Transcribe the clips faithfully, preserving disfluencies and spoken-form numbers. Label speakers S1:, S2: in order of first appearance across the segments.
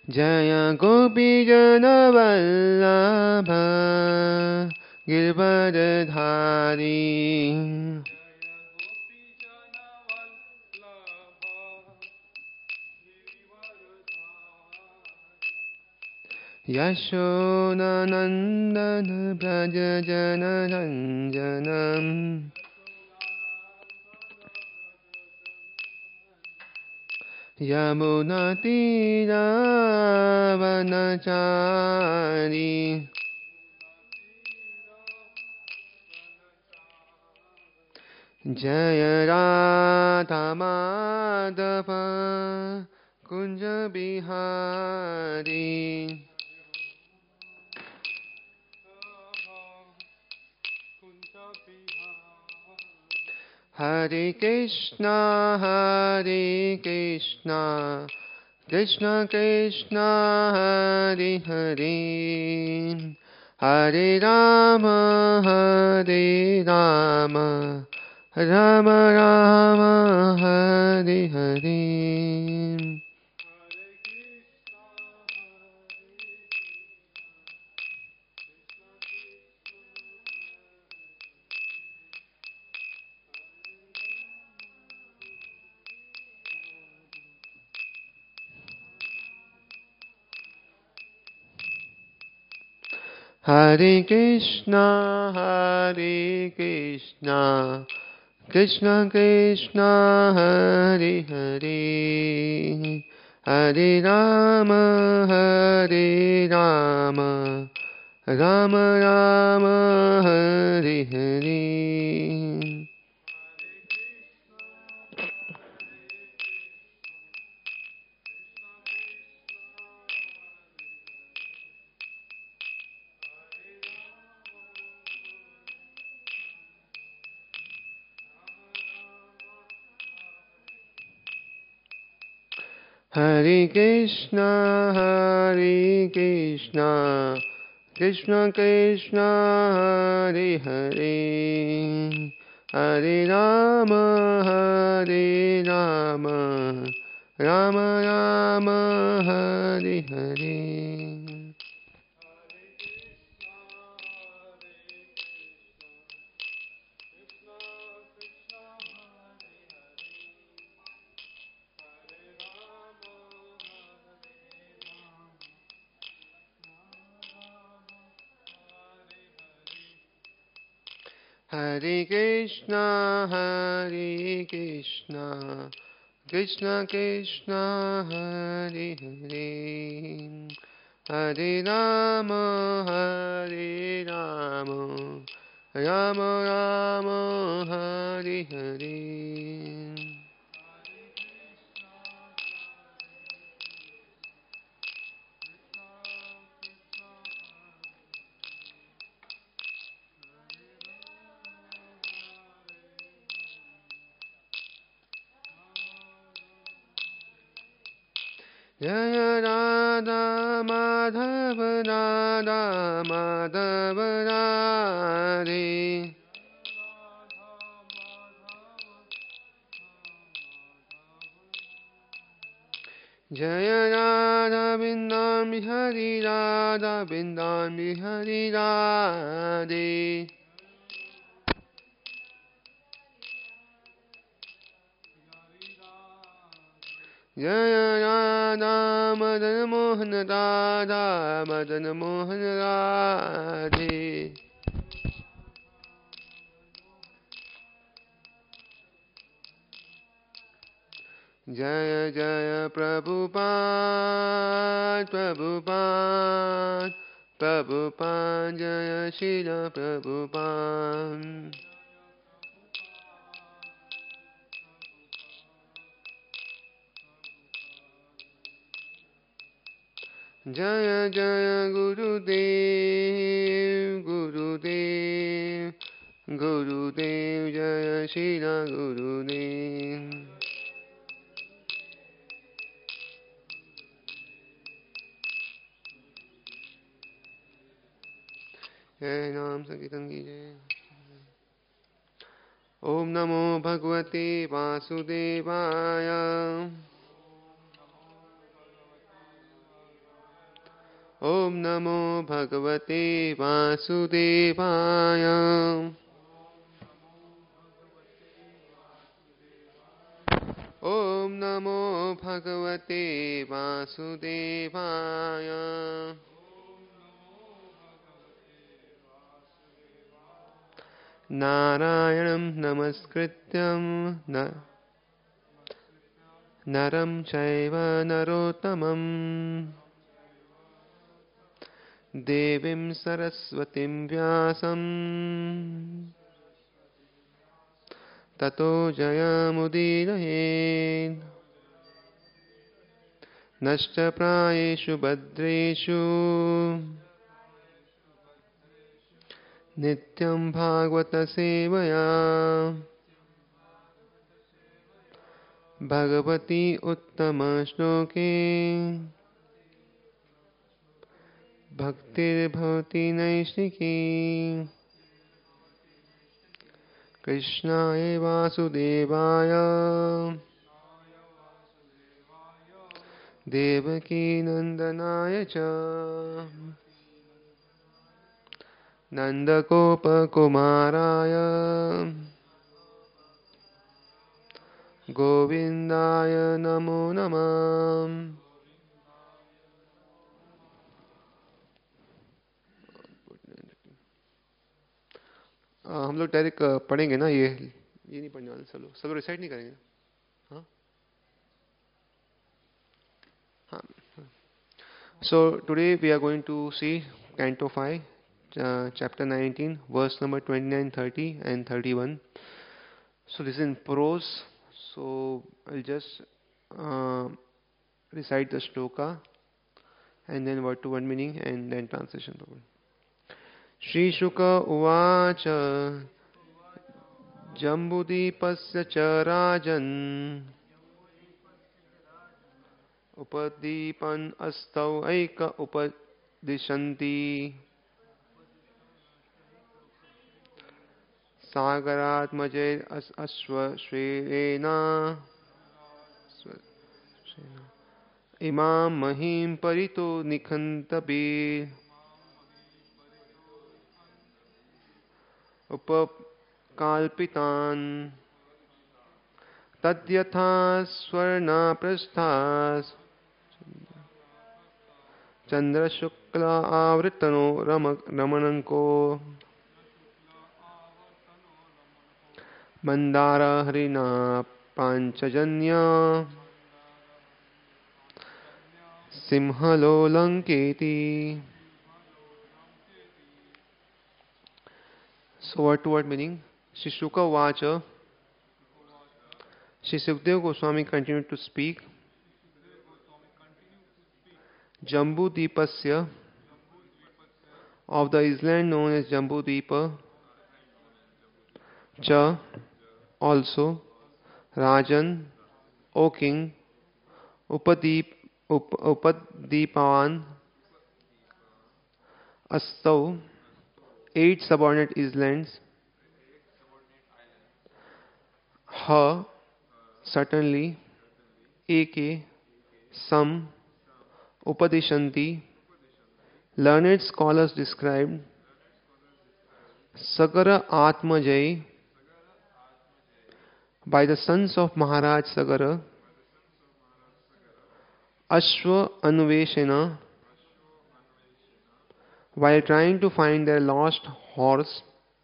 S1: जय गोपीजनवल्लभ गिरिवरधारी यशोदानन्दन व्रज जनरञ्जनम् यमुनातीरावनचारी जय राधा माधव कुंज बिहारी हरे कृष्णा हरे कृष्णा कृष्ण कृष्ण हरे हरे हरे राम हरे राम राम राम हरे हरे हरे कृष्णा हरे कृष्णा कृष्ण कृष्ण हरे हरे हरे राम हरे राम राम राम हरे हरे हरे कृष्णा हरे कृष्णा कृष्ण कृष्ण हरे हरे हरे राम हरे राम राम राम हरे हरे हरे कृष्णा हरे कृष्णा कृष्ण कृष्ण हरे हरे हरे राम हरे राम राम राम हरे हरे जय राधा माधव राधा माधव राधे जय राधा वृंदावन बिहारी राधा वृंदावन बिहारी राधे जय राधा मदन मोहन राधा मदन मोहन राधे जय जय प्रभुपाद प्रभुपाद प्रभुपाद जय श्रील प्रभुपाद जय जय गुरुदेव गुरुदेव गुरुदेव जय श्रील गुरुदेव जय नाम संकीर्तन कीजिए। ओम नमो भगवते वासुदेवाय Om Namo Bhagavate Vasudevaya. Om Namo Bhagavate Vasudevaya. Narayanam Namaskrityam na Naram Chaiva Narottamam Devim Saraswatim Vyasam Tato Jayamudiraye Nashta Prayeshu Bhadreshu Nityam Bhagavata Sevaya Bhagavati Uttama Shloke Bhaktir Bhavati Naishniki Krishnaya Vasudevaya Devaki Nandanaya Cha Nandagopa Kumaraya Govindaya Namo Namah. हम लोग direct पढ़ेंगे ना, ये ये नहीं पढ़ने वाले, सब लोग सब लोग रिसाइट नहीं करेंगे. हाँ हाँ. So today we are going to see Canto five, uh, chapter nineteen, verse number twenty-nine, thirty and thirty-one. So this is in prose. So I'll just uh, recite the shloka and then word to word meaning and then translation. Shri Shuka Uvacha Jambudipasya cha Rajan Upadipan Astau Aika Upadishanti Sagaratmajay Aswa Shrena Imam Mahim Parito Nikhantabir Upakalpitan Tadyatha Swarna Prasthas Chandra Shukla Avritano Ramananko Mandara Harina Panchajanya Simhalo Lanketi. So word to word meaning. Shri Shuka Vacha. Shri Sukadeva Goswami continued to speak. Jambu Deepasya, of the island known as Jambu Deepa, Cha, also, Rajan, O King, Upadeep, Up, Upadipavan, Astau, eight subordinate islands, Ha, certainly, Eke, some, Upadishanti, learned scholars described, Sagara Atmajai, by the sons of Maharaj Sagara, Ashwa Anveshana, while trying to find their lost horse,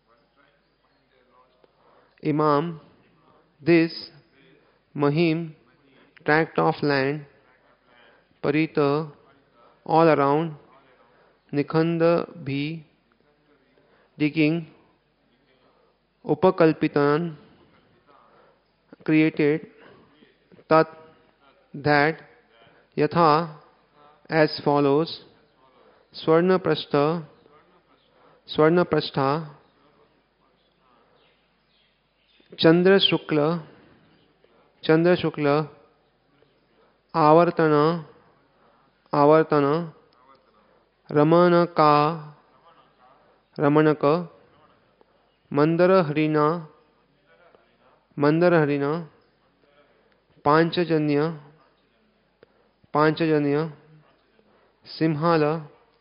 S1: Imam, this Mahim, tract of land, Parita, all around, Nikhanda Bhi, digging, Upakalpitan, created, Tat, that, Yatha, as follows, Swarna Prastha, Swarna Prastha, Chandra Shukla, Chandra Shukla, Avartana, Avartana, Ramanaka, Ramanaka, Mandara Harina, Mandara Harina, Panchajanya, Panchajanya, Simhala,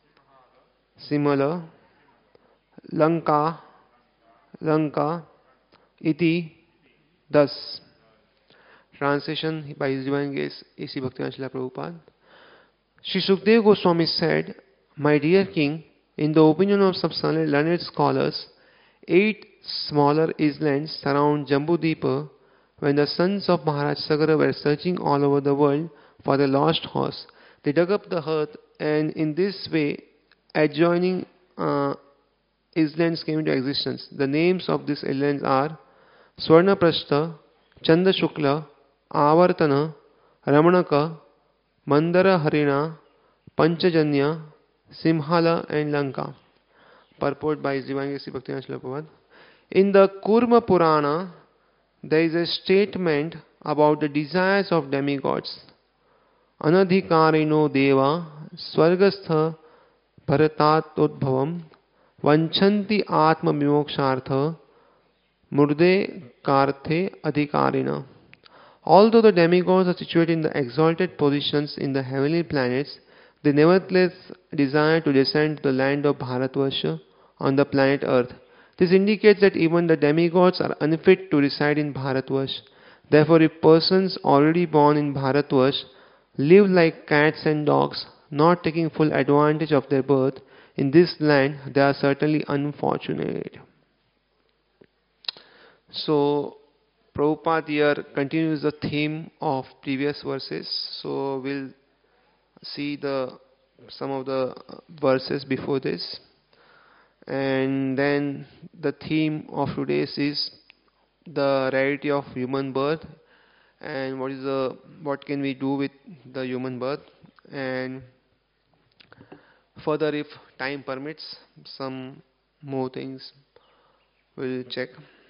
S1: similar, Lanka, Lanka, iti, thus. Translation by His Divine Grace A C Bhaktivinoda Srila Prabhupada. Sri Sukdev Goswami said, "My dear king, in the opinion of some learned scholars, eight smaller islands surround Jambudvipa. When the sons of Maharaj Sagara were searching all over the world for the lost horse, they dug up the earth, and in this way adjoining uh, islands came into existence. The names of these islands are Swarnaprastha, Chandashukla, Avartana, Ramanaka, Mandara Harina, Panchajanya, Simhala, and Lanka." Purport by His Divine Grace Bhaktivinoda Srila Prabhupada. In the Kurma Purana, there is a statement about the desires of demigods. Anadhikarino deva swargastha bharatatodbhavam vanchanti atma vimokshartha murde karthe adhikarina. Although the demigods are situated in the exalted positions in the heavenly planets, they nevertheless desire to descend to the land of Bharatvarsha on the planet Earth. This indicates that even the demigods are unfit to reside in Bharatvarsha. Therefore, if persons already born in Bharatvarsha live like cats and dogs, not taking full advantage of their birth in this land, they are certainly unfortunate. So, Prabhupada here continues the theme of previous verses. So, we'll see the some of the verses before this. And then the theme of today's is the rarity of human birth and what is the what can we do with the human birth, and further, if time permits, some more things we'll check.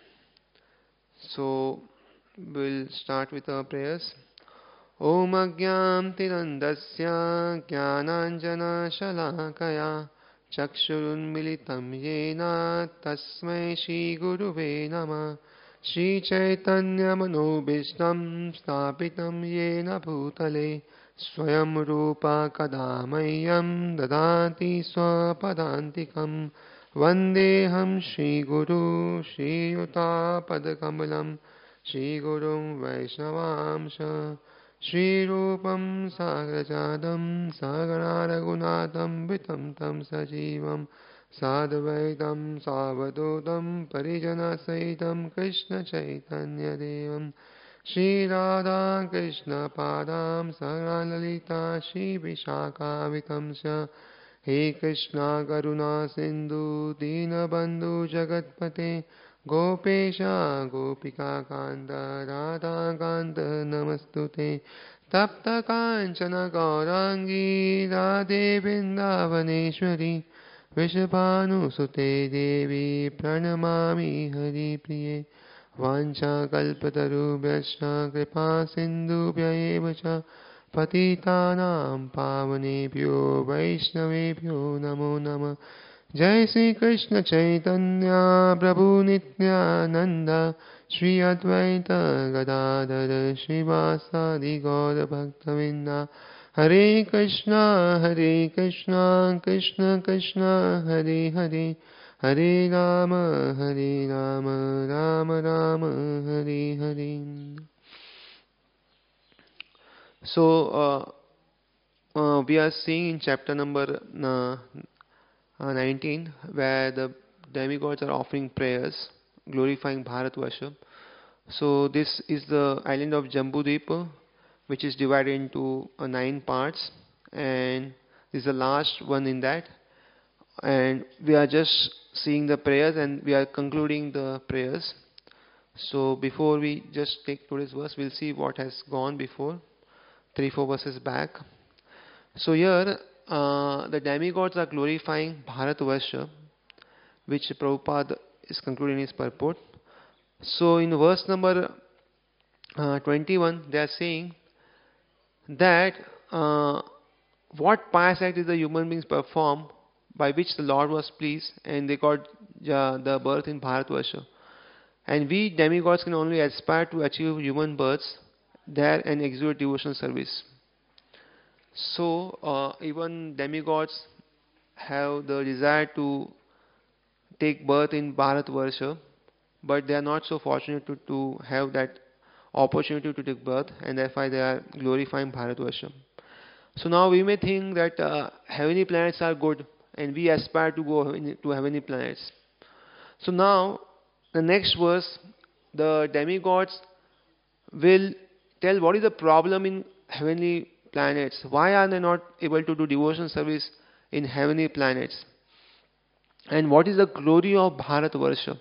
S1: So we'll start with our prayers. Om Agyam Tirandasya Jnananjana Shalakaya Chakshurunmilitam Yena Tasmai Shri Guruve Namah. Shri Chaitanya Manobishtam Stapitam Yena Bhutale Swayam Rupa Kadamayam Dadati Swapadantikam Vandeham Shri Guru Shri Yuta Padakamalam Shri Gurum Vaishnavamsha Shri Rupam Sagrajadam Sagara Raghunatham Vitam Tam Sajivam Sadvaitam Savadutam Parijana Saitam Krishna Chaitanya Devam Shri Radha Krishna Padam Sagara Lalita Shri Vishaka Vitamsya He Krishna Karuna Sindhu Dina Bandhu Jagatpate Gopesha Gopika Kanda Radha Kanda Namastute Tapta Kanchana Gaurangi Radhe Vrindavaneshwari Vishabhanu Sute Devi Pranamami Hari Priye Vancha Kalpatarubhyascha Kripa Sindhubhya eva cha Patitanam Pavanebhyo Vaishnavebhyo Namo Namah. Jai Sri Krishna Chaitanya Prabhu Nityananda Shri Advaita Gadadhara Srivasadi Gaura Bhaktavinda. Hare Krishna Hare Krishna Krishna Krishna Hare Hare Hare Rama Hare Rama Rama Rama Hare Hare. So uh, uh, we are seeing in chapter number uh, uh, nineteen, where the demigods are offering prayers glorifying Bharatvarsha. So this is the island of Jambudvipa, which is divided into uh, nine parts, and this is the last one in that. And we are just seeing the prayers, and we are concluding the prayers. So before we just take today's verse, we'll see what has gone before, three, four verses back. So here, uh, the demigods are glorifying Bharatvarsha, which Prabhupada is concluding his purport. So in verse number uh, twenty-one, they are saying that uh, what pious act did the human beings perform by which the Lord was pleased, and they got uh, the birth in Bharatvarsha. And we demigods can only aspire to achieve human births there and execute devotional service. So uh, even demigods have the desire to take birth in Bharatvarsha, but they are not so fortunate to, to have that opportunity to take birth, and therefore they are glorifying Bharatvarsha. So now we may think that uh, heavenly planets are good, and we aspire to go in, to heavenly planets. So now, the next verse, the demigods will tell what is the problem in heavenly planets. Why are they not able to do devotion service in heavenly planets? And what is the glory of Bharatvarsha?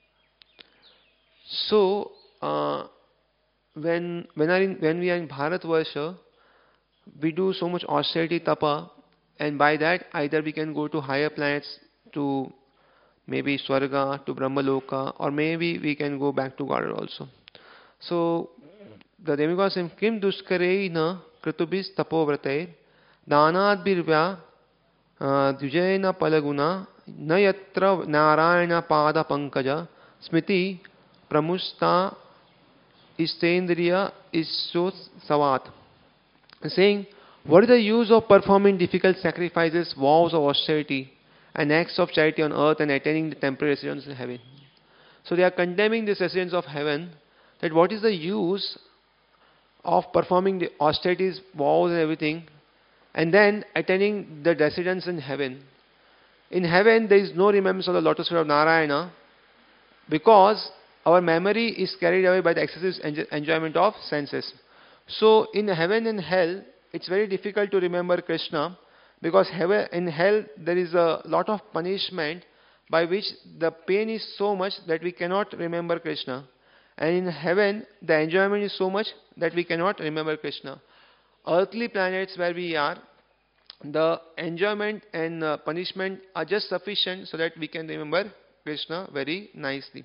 S1: So, uh, when when, are in, when we are in Bharatvarsha, we do so much austerity tapa, and by that either we can go to higher planets, to maybe Swarga, to Brahmaloka, or maybe we can go back to Godhead also. So the demigods say, Kim duskare na kritubis tapovrate danad birvya dvijayena palaguna na yatra narayana pada pankaja smiti pramusta istendriya isso savat. Saying, what is the use of performing difficult sacrifices, vows of austerity, and acts of charity on earth and attaining the temporary residence in heaven? So they are condemning this residence of heaven, that what is the use of performing the austerities, vows and everything, and then attaining the residence in heaven. In heaven there is no remembrance of the lotus feet of Narayana, because our memory is carried away by the excessive enjoyment of senses. So in heaven and hell, it's very difficult to remember Krishna, because heaven, in hell there is a lot of punishment by which the pain is so much that we cannot remember Krishna. And in heaven, the enjoyment is so much that we cannot remember Krishna. Earthly planets where we are, the enjoyment and uh, punishment are just sufficient so that we can remember Krishna very nicely.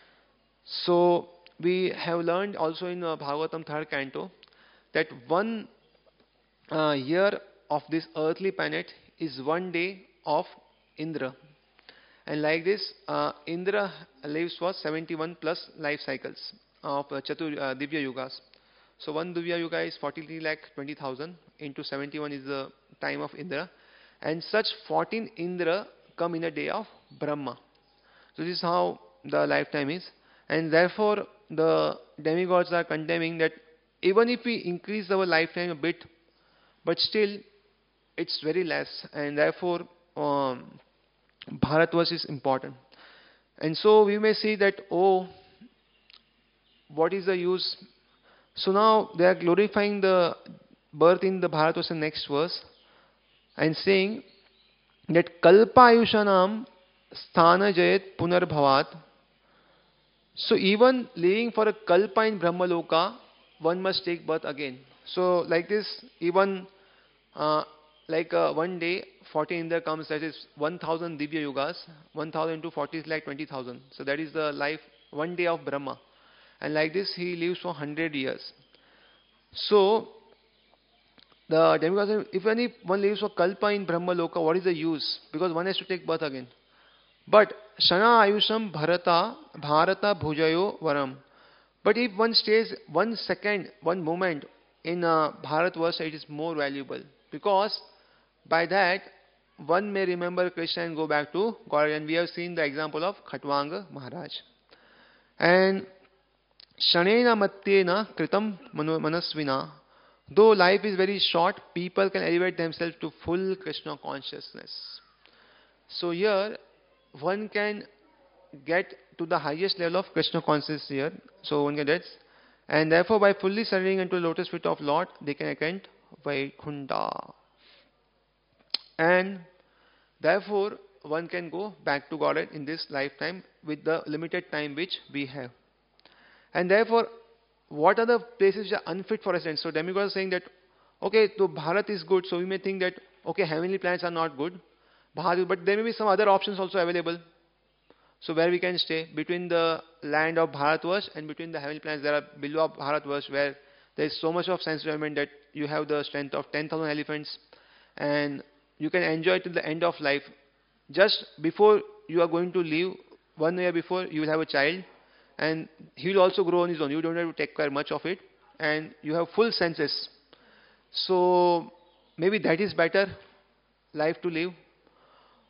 S1: So we have learned also in uh, Bhagavatam third canto that one uh, year of this earthly planet is one day of Indra. And like this, uh, Indra lives for seventy-one plus life cycles of uh, Chatur uh, Divya Yugas. So one Divya Yuga is forty-three lakh twenty thousand into seventy-one is the time of Indra. And such fourteen Indra come in a day of Brahma. So this is how the lifetime is. And therefore the demigods are condemning that even if we increase our lifetime a bit, but still it's very less, and therefore um, Bharatvarsha is important. And so we may see that, oh, what is the use? So now they are glorifying the birth in the Bharatvarsha next verse and saying that Kalpa Ayushanam Sthana Jayat Punarbhavat. So even living for a Kalpa in Brahmaloka, one must take birth again. So like this, even uh, like uh, one day, forty Indra comes, that is one thousand Divya Yugas, one thousand into forty is like twenty thousand. So that is the life, one day of Brahma. And like this, he lives for one hundred years. So, the demigods say, if any one lives for Kalpa in Brahma Loka, what is the use? Because one has to take birth again. But, Shana Ayusham Bharata, Bharata Bhujayo Varam. But if one stays one second, one moment in uh, Bharatvarsha, it is more valuable. Because, by that, one may remember Krishna and go back to God. And we have seen the example of Khatwanga Maharaj. And Shanena Matyena Kritam Manasvina. Though life is very short, people can elevate themselves to full Krishna consciousness. So here, one can get to the highest level of Krishna consciousness here. So one can get, and therefore by fully surrendering into the lotus feet of Lord, they can attain Vaikunta. And therefore, one can go back to Godhead in this lifetime with the limited time which we have. And therefore, what are the places which are unfit for residence? So demigods are saying that, okay, so Bharat is good, so we may think that, okay, heavenly planets are not good, Bharat, but there may be some other options also available. So where we can stay between the land of Bharatvarsh and between the heavenly planets, there are below Bharatvarsh where there is so much of sense enjoyment that you have the strength of ten thousand elephants and you can enjoy till the end of life. Just before you are going to leave, one year before, you will have a child and he will also grow on his own. You don't have to take care much of it and you have full senses. So maybe that is better life to live.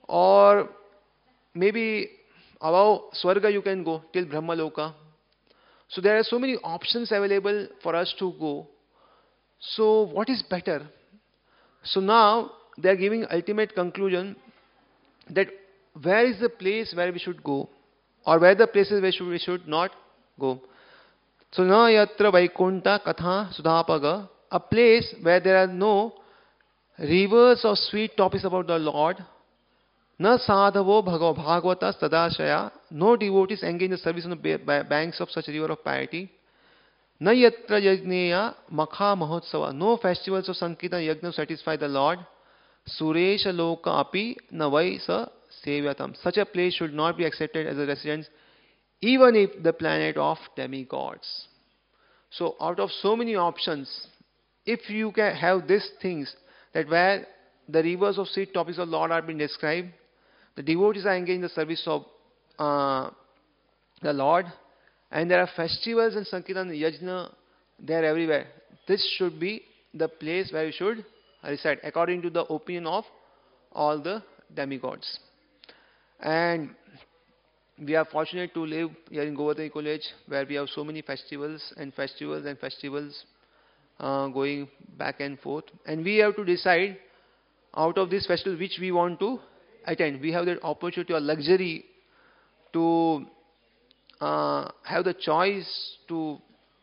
S1: or maybe above Swarga you can go till Brahmaloka. So there are so many options available for us to go. So what is better? So now they are giving ultimate conclusion that where is the place where we should go, or where the places where should, we should not go. So na yatra vaikunta katha sudhapaga, a place where there are no rivers of sweet topics about the Lord, na sadhavo bhagav bhagavata tadashaya, no devotees engage in the service on the ba- banks of such a river of piety, na yatra yajneya makha mahotsava, no festivals of sankirtan yajna satisfy the Lord, suresha loka api na vai sa sevyatam. Such a place should not be accepted as a residence even if the planet of demigods. So out of so many options, if you can have these things, that where the rivers of sweet topics of Lord are being described, the devotees are engaged in the service of uh, the Lord, and there are festivals and Sankirtan Yajna, they are everywhere. This should be the place where you should reside, according to the opinion of all the demigods. And we are fortunate to live here in Govardhan College, where we have so many festivals and festivals and festivals uh, going back and forth. And we have to decide out of these festivals which we want to attend. We have that opportunity or luxury to uh, have the choice to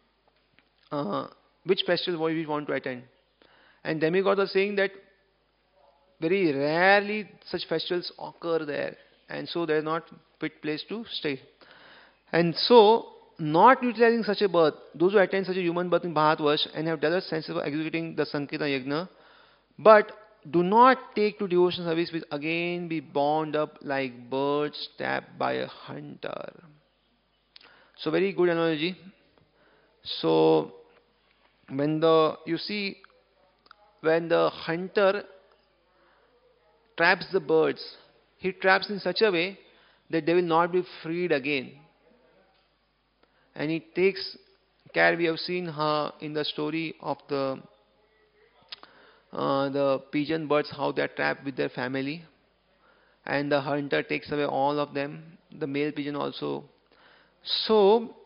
S1: uh, which festival we want to attend. And demigods are saying that very rarely such festivals occur there, and so they are not fit place to stay. And so, not utilizing such a birth, those who attend such a human birth in Bharatvarsh and have developed sense of executing the Sankirtan Yajna, but do not take to devotion service, will again be bound up like birds tapped by a hunter. So very good analogy. So when the you see when the hunter traps the birds, he traps in such a way that they will not be freed again. And he takes care. We have seen her in the story of the uh, the pigeon birds, how they are trapped with their family, and the hunter takes away all of them, the male pigeon also. So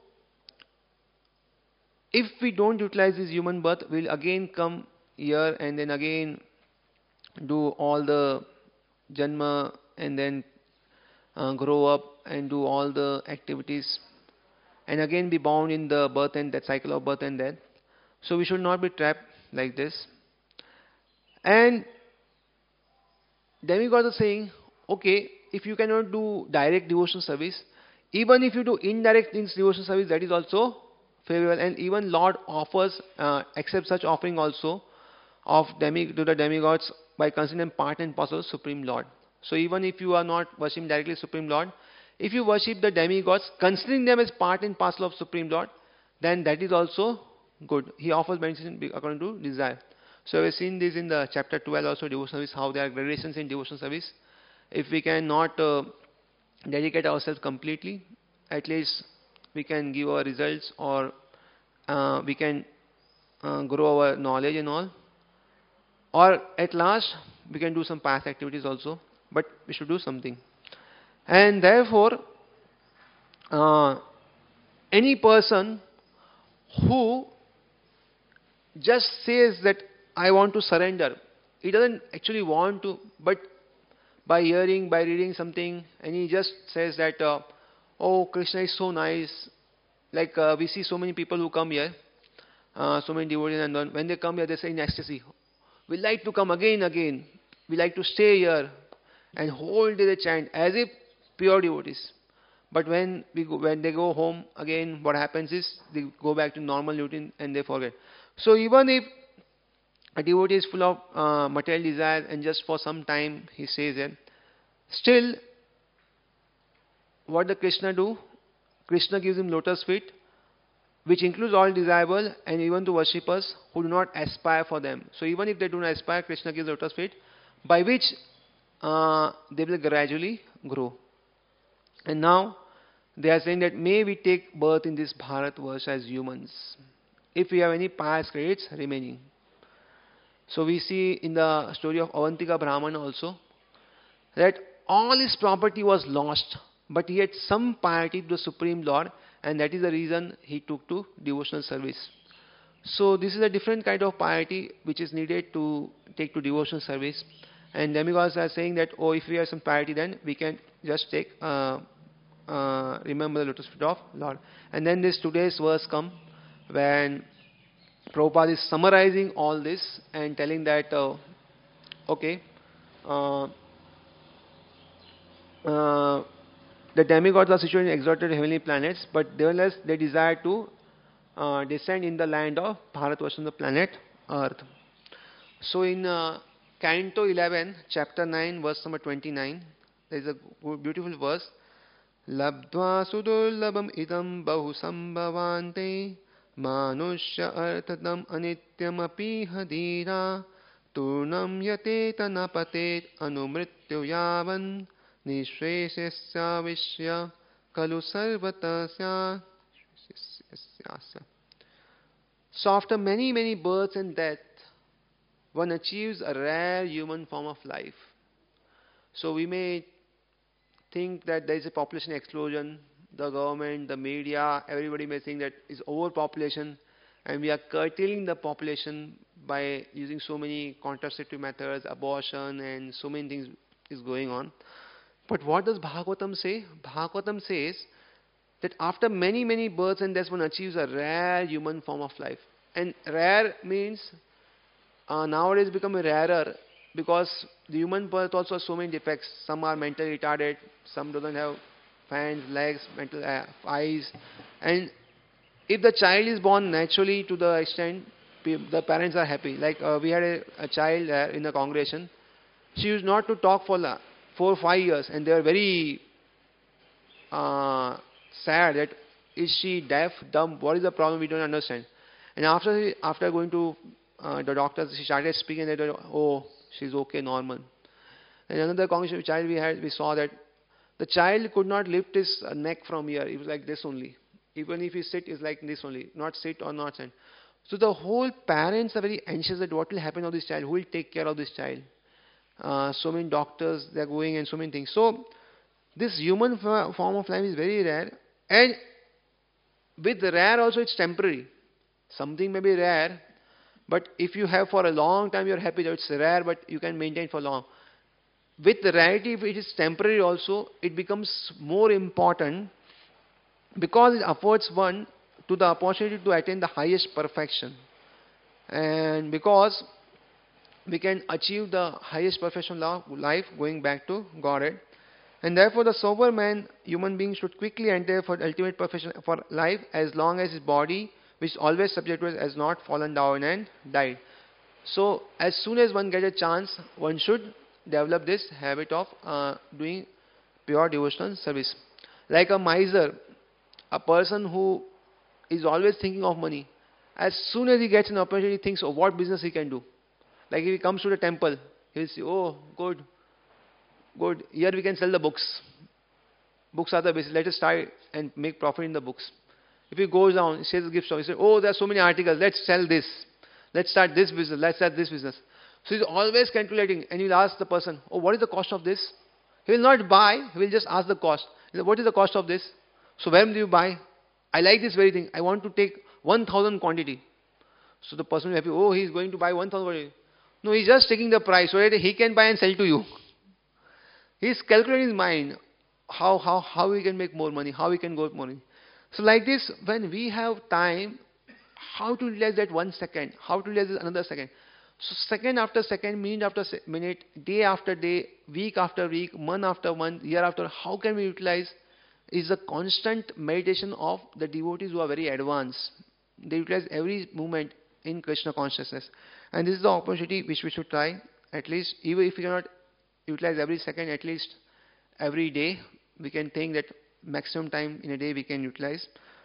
S1: if we don't utilize this human birth, we'll again come here and then again do all the janma and then uh, grow up and do all the activities and again be bound in the birth and that cycle of birth and death. So we should not be trapped like this. And demigods are saying, okay, if you cannot do direct devotion service, even if you do indirect devotion service, that is also favorable. And even Lord offers, uh, accepts such offering also of demi to the demigods by considering part and parcel of Supreme Lord. So even if you are not worshipping directly Supreme Lord, if you worship the demigods, considering them as part and parcel of Supreme Lord, then that is also good. He offers meditation according to desire. So we have seen this in the chapter twelve also, devotion service, how there are gradations in devotion service. If we cannot uh, dedicate ourselves completely, at least we can give our results, or uh, we can uh, grow our knowledge and all. Or at last, we can do some past activities also, but we should do something. And therefore, uh, any person who just says that I want to surrender, he doesn't actually want to, but by hearing, by reading something, and he just says that, uh, oh, Krishna is so nice. Like uh, we see so many people who come here, uh, so many devotees, and then when they come here, they say in ecstasy, we like to come again, again. We like to stay here, and whole day they chant as if pure devotees. But when we go, when they go home again, what happens is they go back to normal routine and they forget. So even if a devotee is full of uh, material desires and just for some time he says it, still what the Krishna do? Krishna gives him lotus feet, which includes all desirable and even to worshippers who do not aspire for them. So even if they do not aspire, Krishna gives lotus feet, by which uh, they will gradually grow. And now they are saying that may we take birth in this Bharatvarsh as humans, if we have any pious credits remaining. So we see in the story of Avantika Brahman also, that all his property was lost, but he had some piety to the Supreme Lord, and that is the reason he took to devotional service. So this is a different kind of piety which is needed to take to devotional service. And demigods are saying that, oh, if we have some piety, then we can just take, uh, uh, remember the lotus feet of Lord. And then this today's verse come when Prabhupada is summarizing all this and telling that, uh, okay, uh, uh, the demigods are situated in exalted heavenly planets, but nevertheless they desire to uh, descend in the land of Bharatvarsha, the planet Earth. So in uh, Canto eleven, chapter nine, verse number twenty-nine, there is a good, beautiful verse. Labdva sudurlabam idam bahu sambhavante manushya arthadam anityam api hadira turnam yate tanapatet anumrityu yavan nishresya vishya kalu sarvatasya. So after many many births and deaths, one achieves a rare human form of life. So we may think that there is a population explosion, the government, the media, everybody may think that is overpopulation, and we are curtailing the population by using so many contraceptive methods, abortion, and so many things is going on. But what does Bhagavatam say? Bhagavatam says that after many, many births and deaths, one achieves a rare human form of life. And rare means uh, nowadays become rarer because the human birth also has so many defects. Some are mentally retarded, some doesn't have hands, legs, mental uh, eyes. And if the child is born naturally to the extent, the parents are happy. Like uh, we had a, a child uh, in the congregation. She used not to talk for uh, four or five years, and they were very uh, sad that is she deaf, dumb, what is the problem, we don't understand. And after after going to uh, the doctors, she started speaking, and they said, oh, she's okay, normal. And another congregation child we had, we saw that the child could not lift his uh, neck from here. It was like this only. Even if he sit, it's like this only. Not sit or not stand. So the whole parents are very anxious that what will happen to this child, who will take care of this child. Uh, so many doctors, they are going and so many things. So this human f- form of life is very rare. And with rare also it's temporary. Something may be rare, but if you have for a long time, you're happy that it's rare, but you can maintain for long. With the rarity, if it is temporary also, it becomes more important because it affords one to the opportunity to attain the highest perfection. And because we can achieve the highest perfection of life going back to Godhead. And therefore the sober man, human being, should quickly enter for ultimate perfection for life as long as his body, which always subject to it, has not fallen down and died. So as soon as one gets a chance, one should develop this habit of uh, doing pure devotional service. Like a miser, a person who is always thinking of money, as soon as he gets an opportunity, he thinks of what business he can do. Like if he comes to the temple, he will say, oh, good, good, here we can sell the books. Books are the basis, let us start and make profit in the books. If he goes down, he says the gift shop, he says, oh, there are so many articles, let's sell this. Let's start this business, let's start this business. So he's always calculating, and he'll ask the person, oh, what is the cost of this? He will not buy, he will just ask the cost. He says, what is the cost of this? So where do you buy? I like this very thing, I want to take one thousand quantity. So the person will be happy, oh, he's going to buy one thousand quantity. No, he's just taking the price so that he can buy and sell to you. He's calculating in his mind how, how, how we can make more money, how we can go with money. So like this, when we have time, how to utilize that one second, how to utilize another second. So second after second, minute after se- minute, day after day, week after week, month after month, year after, how can we utilize is a constant meditation of the devotees who are very advanced. They utilize every moment in Krishna consciousness. And this is the opportunity which we should try, at least, even if we cannot utilize every second, at least every day, we can think that maximum time in a day we can utilize.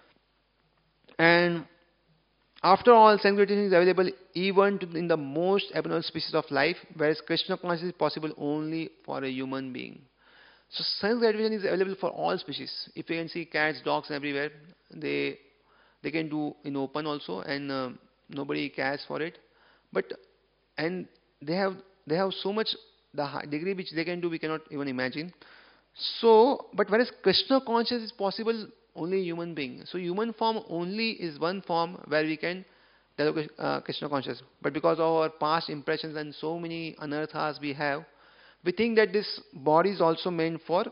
S1: And after all, sense gratification is available even to in the most abnormal species of life, whereas Krishna consciousness is possible only for a human being. So sense gratification is available for all species. If you can see cats, dogs everywhere, they they can do in open also, and uh, nobody cares for it. But and they have they have so much the high degree which they can do, we cannot even imagine. So, but whereas Krishna consciousness is possible only human being. So human form only is one form where we can develop uh, Krishna consciousness. But because of our past impressions and so many anarthas we have, we think that this body is also meant for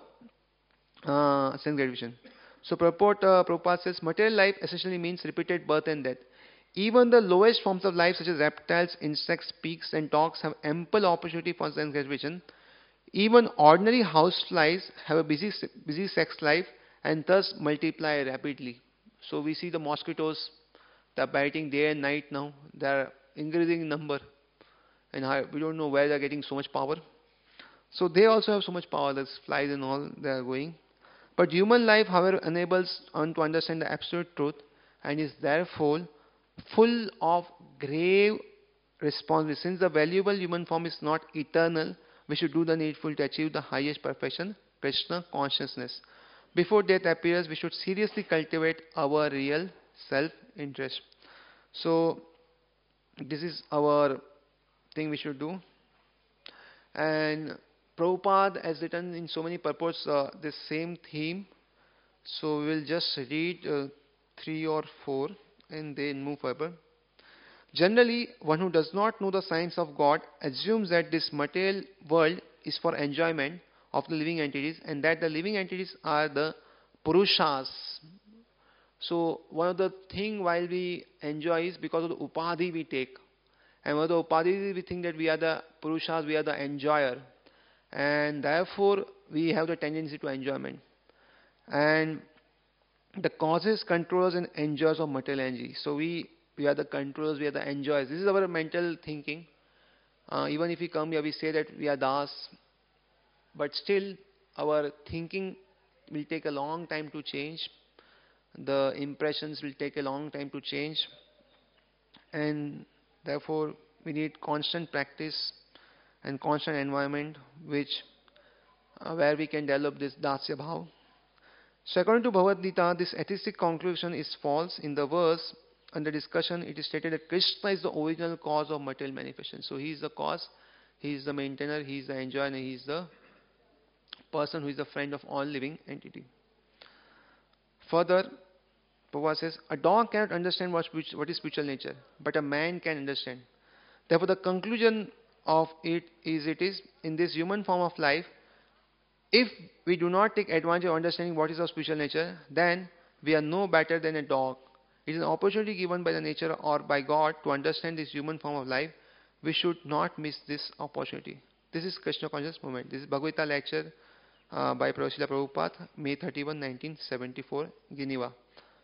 S1: uh, sense gratification. So Prabhupada, uh, Prabhupada says material life essentially means repeated birth and death. Even the lowest forms of life such as reptiles, insects, pigs and dogs have ample opportunity for sense gratification. Even ordinary houseflies have a busy, busy sex life and thus multiply rapidly. So we see the mosquitoes, they are biting day and night now. They are increasing in number, and how, we don't know where they are getting so much power. So they also have so much power. There's flies and all they are going. But human life, however, enables one to understand the absolute truth and is therefore full of grave responsibility. Since the valuable human form is not eternal, we should do the needful to achieve the highest perfection, Krishna consciousness. Before death appears, we should seriously cultivate our real self-interest. So, this is our thing we should do. And Prabhupada has written in so many purports uh, this same theme. So, we will just read uh, three or four and then move further. Generally, one who does not know the science of God assumes that this material world is for enjoyment of the living entities and that the living entities are the Purushas. So, one of the things while we enjoy is because of the Upadhi we take. And one of the Upadhi we think that we are the Purushas, we are the enjoyer. And therefore, we have the tendency to enjoyment. And the causes, controllers and enjoyers of material energy. So, we we are the controllers, we are the enjoyers. This is our mental thinking. Uh, even if we come here, we say that we are Das, but still our thinking will take a long time to change. The impressions will take a long time to change. And therefore, we need constant practice and constant environment which uh, where we can develop this Dasya Bhav. So according to Bhagavad Gita, this atheistic conclusion is false. In the verse under discussion, it is stated that Krishna is the original cause of material manifestation. So he is the cause, he is the maintainer, he is the enjoyer, and he is the person who is the friend of all living entity. Further, Prabhupada says, a dog cannot understand what, what is spiritual nature, but a man can understand. Therefore, the conclusion of it is, it is in this human form of life, if we do not take advantage of understanding what is our spiritual nature, then we are no better than a dog. It is an opportunity given by the nature or by God to understand this human form of life. We should not miss this opportunity. This is Krishna Conscious Movement. This is Bhagavad Gita lecture uh, by Srila Prabhupada, May thirty-first, nineteen seventy-four, Geneva.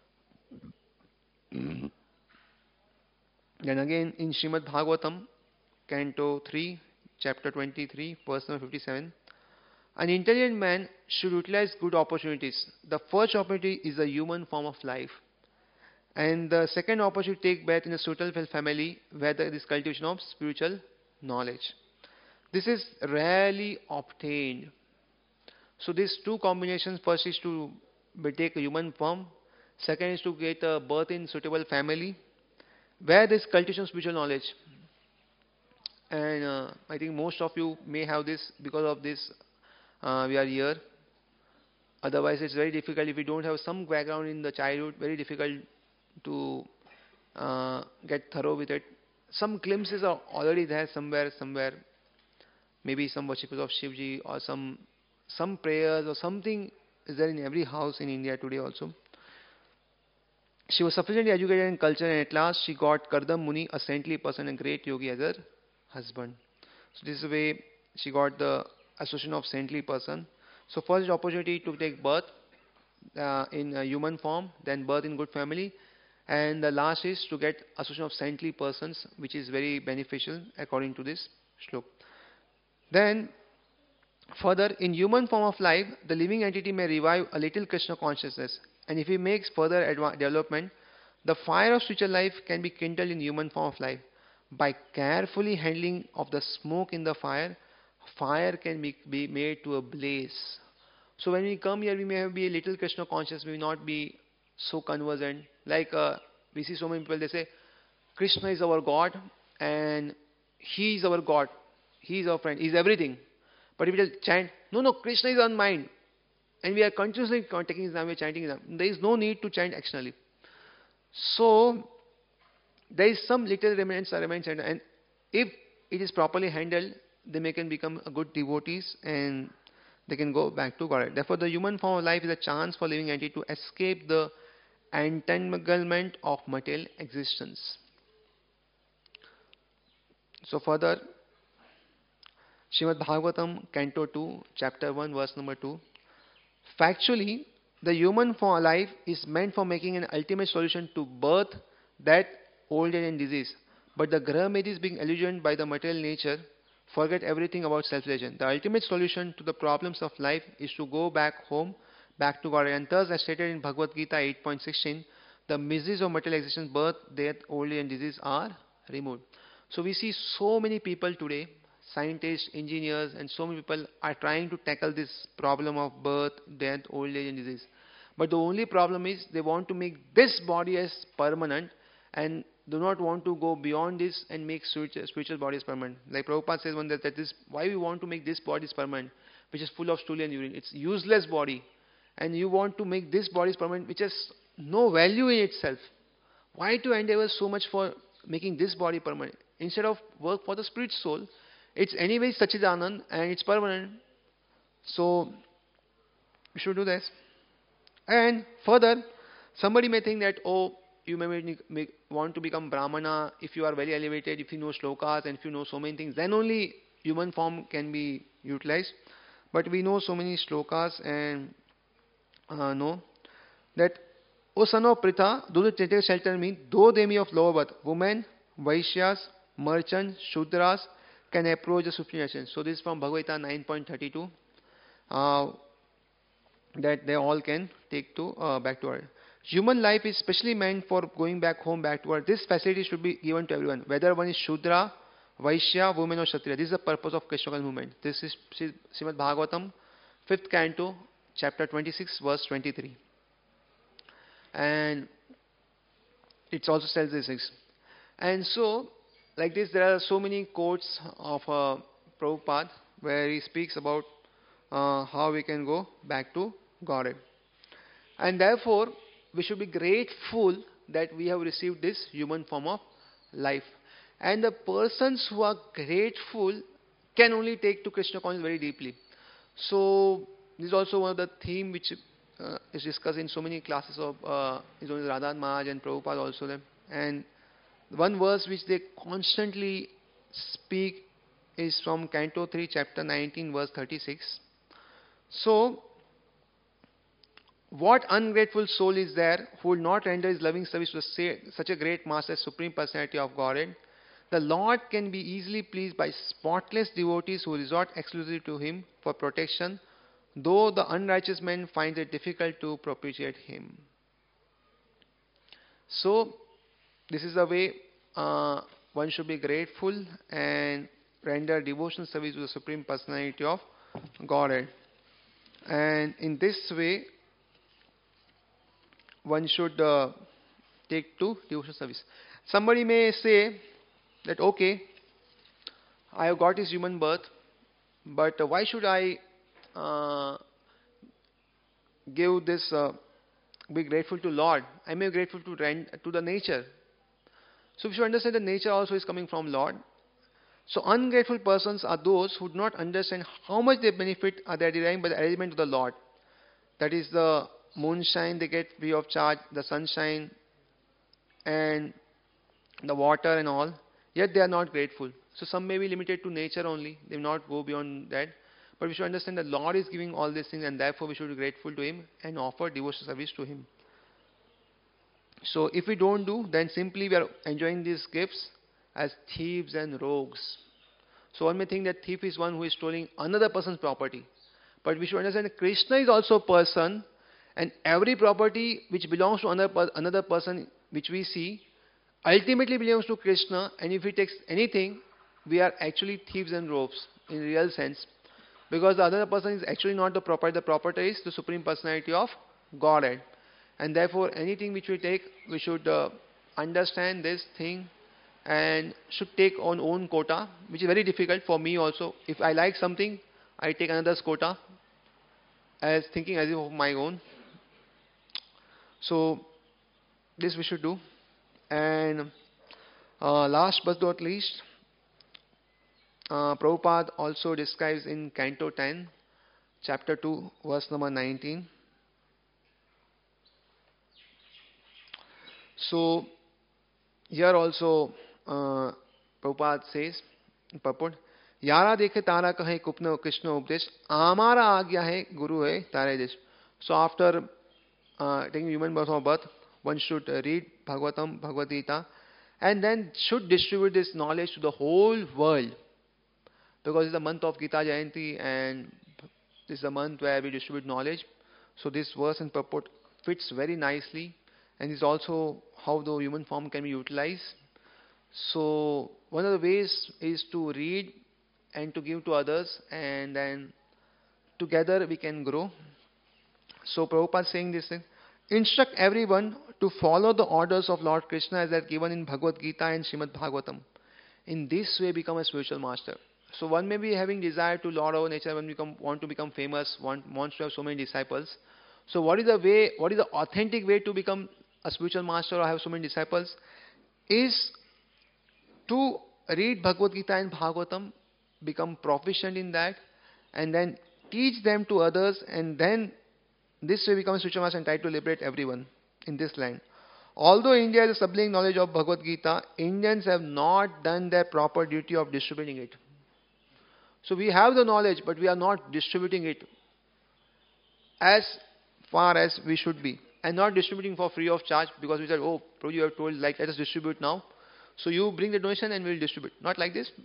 S1: Then again in Srimad Bhagavatam, Canto three, Chapter twenty-three, verse number fifty-seven. An intelligent man should utilize good opportunities. The first opportunity is the human form of life. And the second opportunity to take birth in a suitable family where there is cultivation of spiritual knowledge. This is rarely obtained. So these two combinations, first is to take a human form, second is to get a birth in suitable family where there is cultivation of spiritual knowledge. And uh, I think most of you may have this because of this uh, we are here. Otherwise it's very difficult if we don't have some background in the childhood, very difficult to uh, get thorough with it. Some glimpses are already there somewhere, somewhere. Maybe some worshippers of Shivji or some some prayers or something is there in every house in India today also. She was sufficiently educated in culture and at last she got Kardam Muni, a saintly person and great yogi, as her husband. So this is the way she got the association of saintly person. So first opportunity to take birth uh, in a human form, then birth in good family. And the last is to get association of saintly persons, which is very beneficial according to this shlok. Then, further, in human form of life, the living entity may revive a little Krishna consciousness. And if he makes further adva- development, the fire of spiritual life can be kindled in human form of life. By carefully handling of the smoke in the fire, fire can be, be made to a blaze. So when we come here, we may be a little Krishna conscious, we may not be so conversant. Like uh, we see so many people, they say, Krishna is our God and He is our God. He is our friend. He is everything. But if we just chant, no, no, Krishna is on mind, and we are continuously taking his name, we are chanting his name, there is no need to chant externally. So, there is some little remnants are remains, and, and if it is properly handled, they may can become a good devotees and they can go back to God. Therefore, the human form of life is a chance for living entity to escape the entanglement of material existence. So further, Srimad Bhagavatam, Canto two, Chapter one, Verse number two. Factually, the human form of life is meant for making an ultimate solution to birth, death, old age and disease. But the Graha being illusioned by the material nature, forget everything about self-realization. The ultimate solution to the problems of life is to go back home, back to God. And thus, as stated in Bhagavad Gita eight point sixteen, the miseries of material existence, birth, death, old age and disease are removed. So we see so many people today, scientists, engineers, and so many people are trying to tackle this problem of birth, death, old age and disease. But the only problem is they want to make this body as permanent and do not want to go beyond this and make spiritual bodies permanent. Like Prabhupada says one that, that this, why we want to make this body permanent, which is full of stool and urine. It's useless body. And you want to make this body permanent, which has no value in itself. Why to endeavor so much for making this body permanent? Instead of work for the spirit soul, it's anyway Sachidanand and it's permanent. So, we should do this. And further, somebody may think that, oh, you may, may want to become Brahmana if you are very elevated, if you know shlokas and if you know so many things, then only human form can be utilized. But we know so many shlokas and uh, know that, O son of Pritha, do the Chaitanya shelter me, though they be of lower birth, women, Vaishyas, merchants, Shudras can approach the supreme essence. So this is from Bhagavad Gita nine point thirty-two. Uh, that they all can take to uh, back to earth. Human life is specially meant for going back home, back to earth. This facility should be given to everyone, whether one is Shudra, Vaishya, woman or Kshatriya. This is the purpose of Krishna conscious movement. This is Srimad Bhagavatam, fifth canto, chapter twenty-six, verse twenty-three. And it also says this. And so, like this, there are so many quotes of uh, Prabhupada where he speaks about uh, how we can go back to Godhead. And therefore, we should be grateful that we have received this human form of life. And the persons who are grateful can only take to Krishna consciousness very deeply. So, this is also one of the theme which uh, is discussed in so many classes of uh, Radha Maharaj and Prabhupada also. Them. And one verse which they constantly speak is from Canto three, Chapter nineteen, verse thirty-six. So, what ungrateful soul is there who will not render his loving service to such a great Master, Supreme Personality of Godhead? The Lord can be easily pleased by spotless devotees who resort exclusively to Him for protection, though the unrighteous man finds it difficult to propitiate Him. So, this is the way uh, one should be grateful and render devotional service to the Supreme Personality of Godhead. And in this way, one should uh, take to devotional service. Somebody may say that, okay, I have got this human birth, but uh, why should I uh, give this, uh, be grateful to Lord? I may be grateful to, rend, to the nature. So we should understand that nature also is coming from Lord. So ungrateful persons are those who do not understand how much they benefit are they deriving by the arrangement of the Lord. That is the moonshine they get free of charge, the sunshine and the water and all. Yet they are not grateful. So some may be limited to nature only. They will not go beyond that. But we should understand that Lord is giving all these things and therefore we should be grateful to Him and offer devotional service to Him. So if we don't do, then simply we are enjoying these gifts as thieves and rogues. So one may think that thief is one who is stealing another person's property. But we should understand that Krishna is also a person, and every property which belongs to another, another person which we see ultimately belongs to Krishna, and if he takes anything, we are actually thieves and rogues in real sense. Because the other person is actually not the property. The property is the Supreme Personality of Godhead. And therefore, anything which we take, we should uh, understand this thing and should take on own quota, which is very difficult for me also. If I like something, I take another quota as thinking as if of my own. So this we should do. And uh, last but not least, uh, Prabhupada also describes in Canto ten, chapter two, verse number nineteen. So here also uh, Prabhupada says, purport, यारा देखे तारा कहे coupon Krishna उपदेश आमारा आज्ञा है गुरु है तारे देश. So after uh, taking human birth or birth, one should uh, read Bhagavatam, Bhagavad Gita, and then should distribute this knowledge to the whole world, because it's the month of Gita Jayanti and this is the month where we distribute knowledge. So this verse and purport fits very nicely, and is also how the human form can be utilized. So one of the ways is to read and to give to others, and then together we can grow. So Prabhupada is saying this thing, instruct everyone to follow the orders of Lord Krishna as they are given in Bhagavad Gita and Srimad Bhagavatam. In this way become a spiritual master. So one may be having desire to Lord our nature, when we become, want to become famous, want, wants to have so many disciples. So what is the way, what is the authentic way to become a spiritual master or have so many disciples? Is to read Bhagavad Gita and Bhagavatam, become proficient in that, and then teach them to others, and then this way become a spiritual master and try to liberate everyone in this land. Although India has a sublime knowledge of Bhagavad Gita, Indians have not done their proper duty of distributing it. So we have the knowledge, but we are not distributing it as far as we should be. And not distributing for free of charge, because we said, oh, Prabhu, you have told, like, let us distribute now. So you bring the donation and we will distribute. Not like this.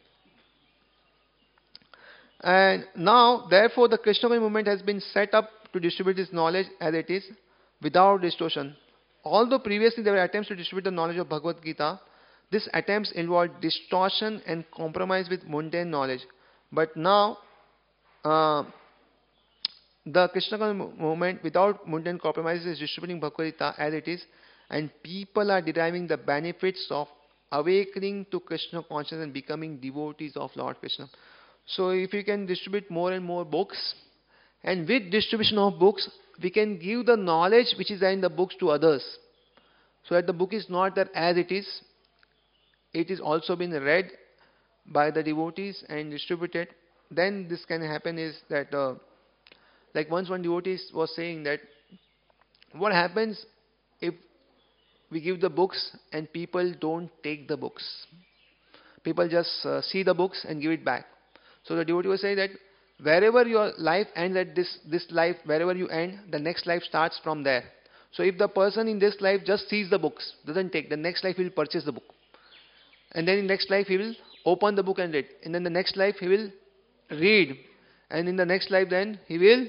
S1: And now, therefore, the Krishna movement has been set up to distribute this knowledge as it is, without distortion. Although previously there were attempts to distribute the knowledge of Bhagavad Gita, these attempts involved distortion and compromise with mundane knowledge. But now, uh, the Krishna movement without mundane compromise is distributing Bhagavad Gita as it is, and people are deriving the benefits of awakening to Krishna consciousness and becoming devotees of Lord Krishna. So if we can distribute more and more books, and with distribution of books, we can give the knowledge which is there in the books to others. So that the book is not there as it is, it is also been read by the devotees and distributed. Then this can happen is that, uh, like once one devotee was saying that, what happens if we give the books and people don't take the books? People just uh, see the books and give it back. So the devotee was saying that wherever your life ends at this, this life, wherever you end, the next life starts from there. So if the person in this life just sees the books, doesn't take, the next life he will purchase the book. And then in next life he will open the book and read. And then the next life he will read. And in the next life then he will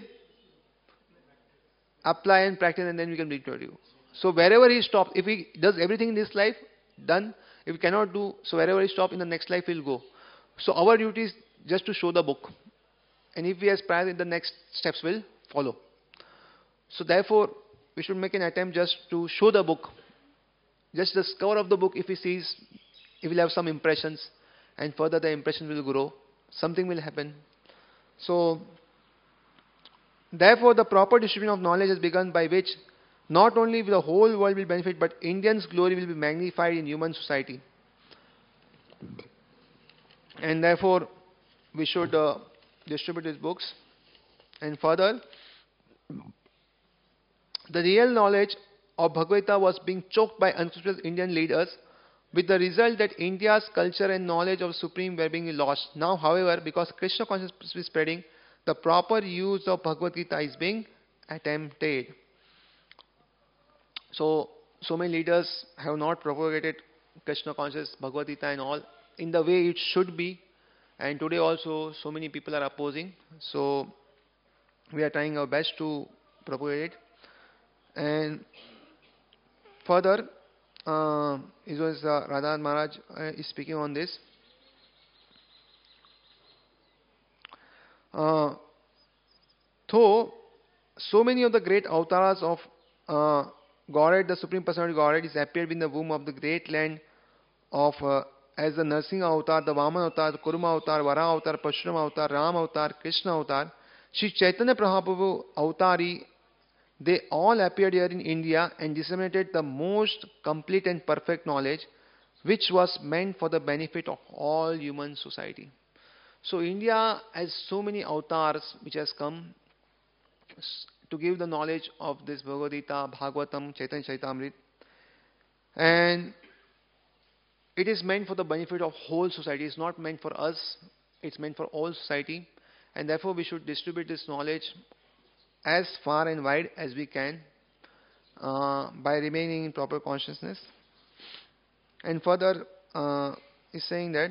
S1: apply and practice, and then we can bring to you. So wherever he stops, if he does everything in this life, done. If he cannot do, so wherever he stops, in the next life he will go. So our duty is just to show the book. And if he has prayers, the next steps will follow. So therefore, we should make an attempt just to show the book. Just the cover of the book, if he sees, he will have some impressions. And further the impression will grow. Something will happen. So, therefore the proper distribution of knowledge has begun, by which not only the whole world will benefit, but Indians' glory will be magnified in human society. And therefore, we should uh, distribute these books. And further, the real knowledge of Bhagavad Gita was being choked by unscrupulous Indian leaders, with the result that India's culture and knowledge of Supreme were being lost. Now, however, because Krishna consciousness is spreading, the proper use of Bhagavad Gita is being attempted. So, so many leaders have not propagated Krishna consciousness, Bhagavad Gita and all in the way it should be. And today also, so many people are opposing. So, we are trying our best to propagate it. And further, uh, it was uh, Radha Maharaj uh, is speaking on this. Uh, though so many of the great avatars of uh, Godhead, the Supreme Personality of Godhead, is appeared in the womb of the great land of uh, as the Narsingha avatar, the Vaman avatar, the Kurma avatar, Vara avatar, Parshuram avatar, Ram avatar, Krishna avatar, Sri Chaitanya Mahaprabhu avatari, they all appeared here in India and disseminated the most complete and perfect knowledge which was meant for the benefit of all human society. So India has so many avatars which has come to give the knowledge of this Bhagavad Gita, Bhagavatam, Chaitanya Charitamrita, and it is meant for the benefit of whole society. It's not meant for us, it's meant for all society, and therefore we should distribute this knowledge as far and wide as we can uh, by remaining in proper consciousness. And further, uh, is saying that,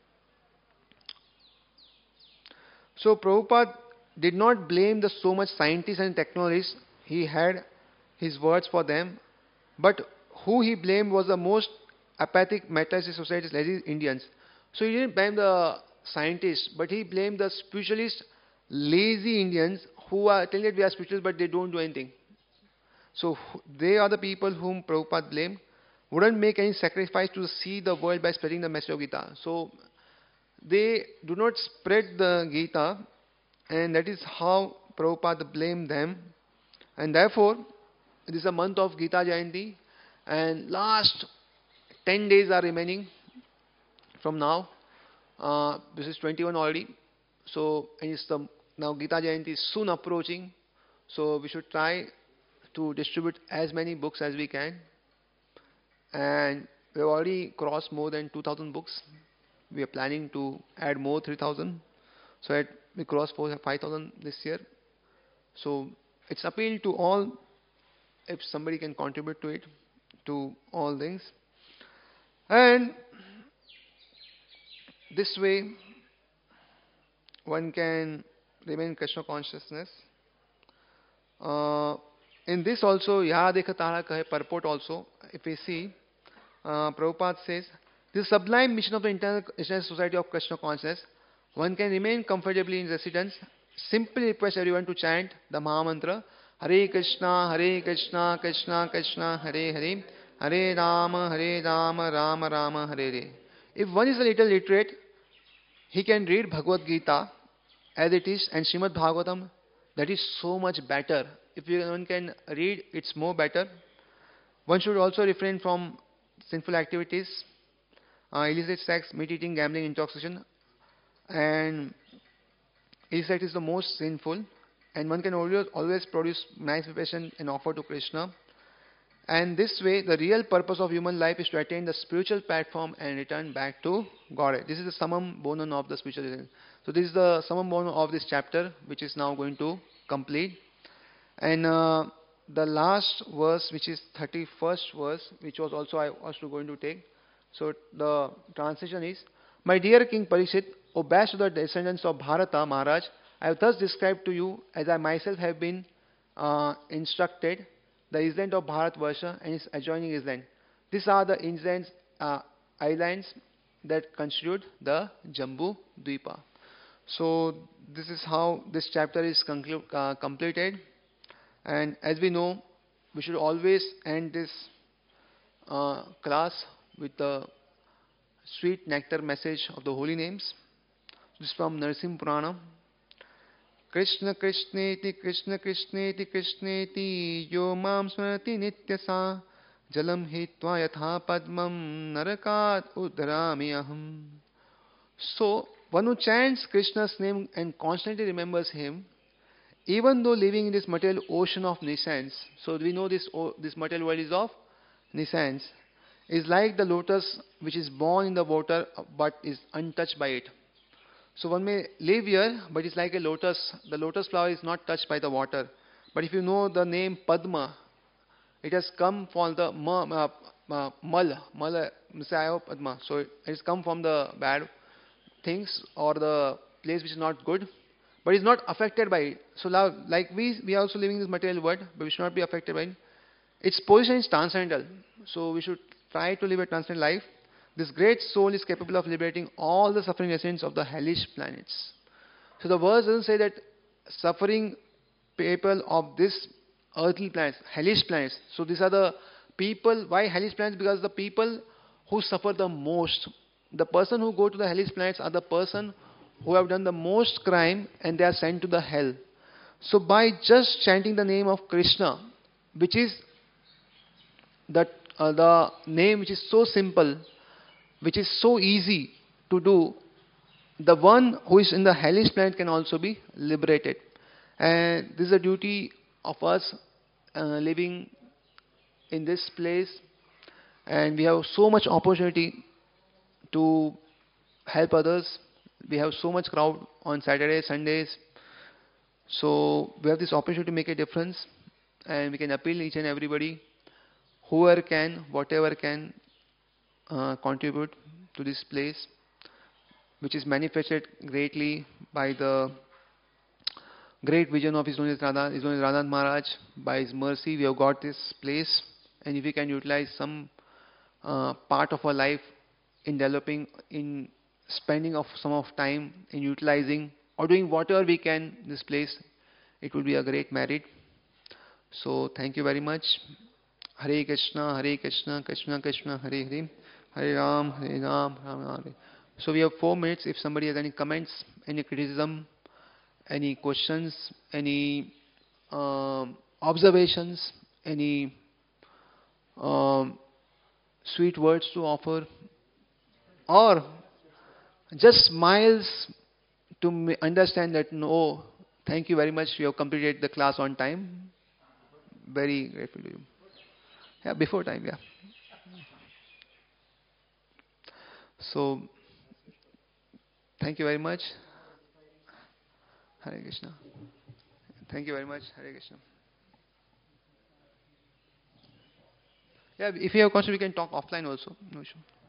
S1: so Prabhupada did not blame the so much scientists and technologists. He had his words for them, but who he blamed was the most apathic materialistic societies, like these Indians. So he didn't blame the scientists, but he blamed the spiritualist, lazy Indians who are telling that we are spiritualists, but they don't do anything. So they are the people whom Prabhupada blamed. Wouldn't make any sacrifice to see the world by spreading the message of Gita. So they do not spread the Gita, and that is how Prabhupada blamed them. And therefore, it is a month of Gita Jayanti, and last ten days are remaining from now. Uh, this is twenty-one already. So and it's the, now Gita Jayanti is soon approaching. So we should try to distribute as many books as we can. And we have already crossed more than two thousand books. We are planning to add more three thousand. So that we cross five thousand this year. So it's appeal to all, if somebody can contribute to it, to all things. And this way, one can remain Krishna consciousness. Uh, in this also, Yaha Dekha Tara Kahe purport also, if we see, uh, Prabhupada says, this sublime mission of the International Society of Krishna Consciousness, one can remain comfortably in residence. Simply request everyone to chant the Mahamantra, Hare Krishna, Hare Krishna, Krishna Krishna, Hare Hare, Hare Rama, Hare Rama, Rama Rama, Hare Hare. If one is a little literate, he can read Bhagavad Gita as it is and Srimad Bhagavatam. That is so much better. If one can read, it's more better. One should also refrain from sinful activities, uh, illicit sex, meat eating, gambling, intoxication. And illicit is the most sinful. And one can always, always produce nice preparation and offer to Krishna. And this way, the real purpose of human life is to attain the spiritual platform and return back to Godhead. This is the summum bonum of the spiritual religion. So this is the summum bonum of this chapter, which is now going to complete. And uh, the last verse, which is thirty-first verse, which was also I was going to take. So the translation is, my dear King Parikshit, O best of the descendants of Bharata Maharaj, I have thus described to you, as I myself have been uh, instructed, the island of Bharatvarsha and its adjoining island. These are the islands, uh, islands that constitute the Jambu Dvipa. So this is how this chapter is conclu- uh, completed. And as we know, we should always end this uh, class with the sweet nectar message of the holy names. This is from Narasimha Purana. Krishna Krishneti Krishna Krishneti Krishneti Yo Mam Smrati Nityasa Jalam Hitva Yatha Padmam Narakat Udharami Aham. So, one who chants Krishna's name and constantly remembers him, even though living in this material ocean of nescience, so we know this, this material world is of nescience, is like the lotus which is born in the water but is untouched by it. So one may live here, but it's like a lotus. The lotus flower is not touched by the water. But if you know the name Padma, it has come from the ma, uh, uh, mal, mal, Messiah Padma. So it has come from the bad things or the place which is not good, but it's not affected by it. So now, like we, we are also living in this material world, but we should not be affected by it. Its position is transcendental. So we should try to live a transcendental life. This great soul is capable of liberating all the suffering essence of the hellish planets. So the verse doesn't say that suffering people of this earthly planets, hellish planets. So these are the people, why hellish planets? Because the people who suffer the most the person who go to the hellish planets are the person who have done the most crime and they are sent to the hell. So by just chanting the name of Krishna, which is that uh, the name which is so simple, which is so easy to do, the one who is in the hellish planet can also be liberated. And this is a duty of us uh, living in this place, and we have so much opportunity to help others. We have so much crowd on Saturdays, Sundays, so we have this opportunity to make a difference, and we can appeal each and everybody, whoever can, whatever can uh, contribute to this place, which is manifested greatly by the great vision of His Holiness Radha, His Holiness Radhanath Maharaj. By His mercy, we have got this place, and if we can utilize some uh, part of our life in developing, in spending of some of time in utilizing or doing whatever we can in this place, it will be a great merit. So thank you very much. Hare Krishna, Hare Krishna, Krishna Krishna, Hare Hare, Hare Ram, Hare Ram, Ram Ram Hare. So we have four minutes. If somebody has any comments, any criticism, any questions, any um, observations, any um, sweet words to offer, or just smiles to ma- understand that no, thank you very much, you have completed the class on time. Very grateful to you. Yeah, before time, yeah. So, thank you very much. Hare Krishna. Thank you very much. Hare Krishna. Yeah, if you have questions, we can talk offline also. No issue.